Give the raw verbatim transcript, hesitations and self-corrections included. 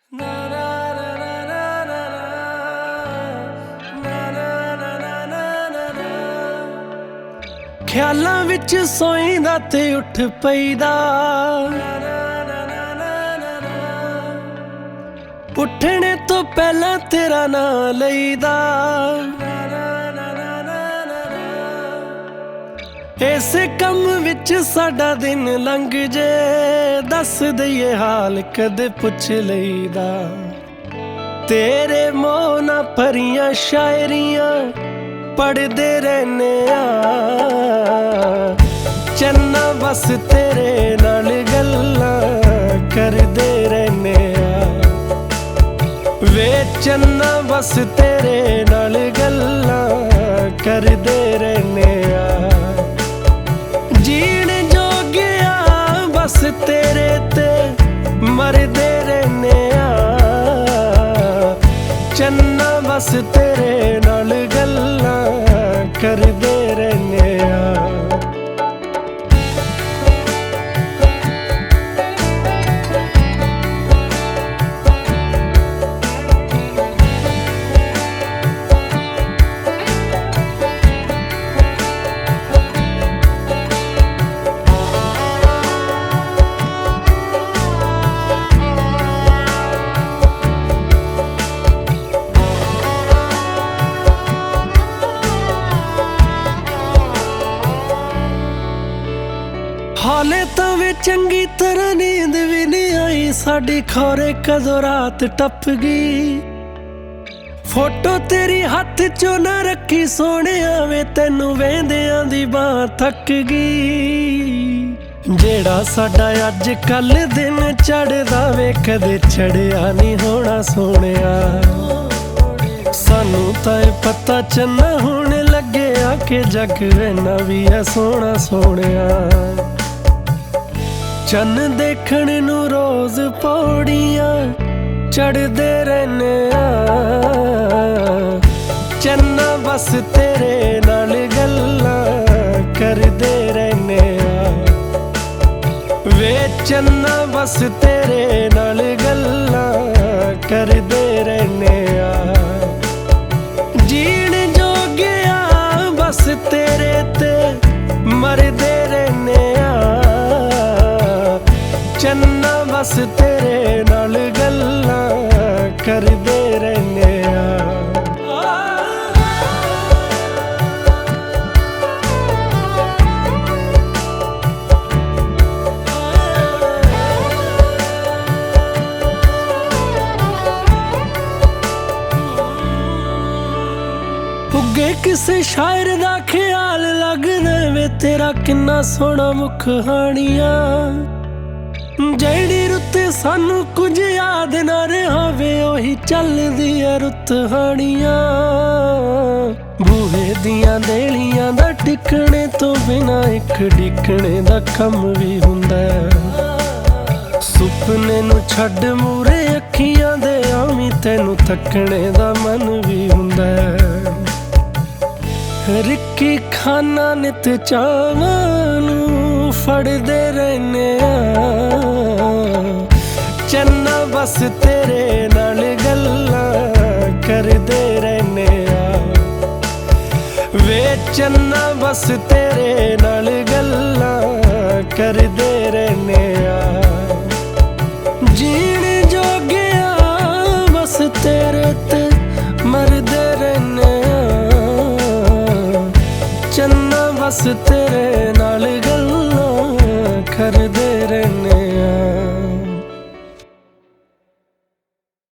ख्यालां विच सोईंदा ते उठ पईदा, उठने तो पहला तेरा नां लईदा। इस कम विच साडा दिन लंघ जे, दस दईए हाल कदे पुछ लईदा। तेरे मोह ना भरियां शायरियां पढ़दे रहने आ, चन्ना बस तेरे नाल गल्लां करदे रहने आ। वे चन्ना बस तेरे नाल गल्लां करदे रहने आ। जीण जोगिया बस तेरे ते मरदे रहने आ, चन्ना बस तेरे नाल गल्लां करदे रहने आ। हाले तां वे चंगी तरह नींद भी नहीं आई, साडी खौरे कदों रात टप गई। फोटो तेरी हथ चो ना रखी सोहणिया वे, तैनू वेंदियां दी बांह थक गई। जेड़ा साडा अज कल दिन चढ़दा वे कदे चढ़िया नहीं होना सोहणिया। सानू तां पता चन्ना हुण लग्गिया कि जग इन्ना भी है सोहना सोहणिया। चन्न देखण नू रोज पौड़ियां चढ़दे रहने आ, चन्ना बस तेरे नाल गल्लां करदे रहने आ। वे चन्ना बस तेरे नाल गल्लां करदे रहने आ। जीण जोगिया बस तेरे ते मरदे रहने आ, चन्ना बस तेरे नाल गल्लां करदे रहने आ। उगे किसे शायर दा ख्याल लगदा वे, तेरा किन्ना सोहना मुख हानिया। ਜਿਹੜੀ ਰੁੱਤ ਸਾਨੂੰ ਕੁਝ ਯਾਦ ਨਾ ਰਹਾਵੇ, ਉਹੀ ਚੱਲਦੀ ਐ ਰੁੱਤ ਹਾਣੀਆਂ। ਬੂਹੇ ਦੀਆਂ ਦੇਲੀਆਂ ਦਾ ਟਿਕਣੇ ਤੋਂ ਬਿਨਾਂ ਇੱਕ ਡਿੱਕਣੇ ਦਾ ਕੰਮ ਵੀ ਹੁੰਦਾ। ਸੁਪਨੇ ਨੂੰ ਛੱਡ ਮੂਰੇ ਅੱਖੀਆਂ ਦੇ ਆਵੀਂ, ਤੈਨੂੰ ਤੱਕਣੇ ਦਾ ਮਨ ਵੀ ਹੁੰਦਾ। ਰਿੱਕੀ ਖਾਨਾ ਨਿਤ ਚਾਵਾਂ ਨੂੰ ਫੜਦੇ ਰਹਿਨੇ ਆ, ਚੰਨਾ ਬਸ ਤੇਰੇ ਨਾਲ ਗੱਲਾਂ ਕਰਦੇ ਰਹਿਨੇ ਆ। ਵੇ ਚੰਨਾ ਬਸ ਤੇਰੇ ਨਾਲ ਗੱਲਾਂ ਕਰਦੇ ਰਹਿਨੇ ਆ। ਜੀਣ ਜੋਗਿਆ ਬਸ ਤੇਰੇ ਤੇ ਮਰਦੇ ਰਹਿਨੇ ਆ, ਚੰਨਾ ਬਸ ਤੇਰੇ ਨਾਲ ਗੱਲਾਂ ਕਰਦੇ ਰਹਿਨੇ ਆ।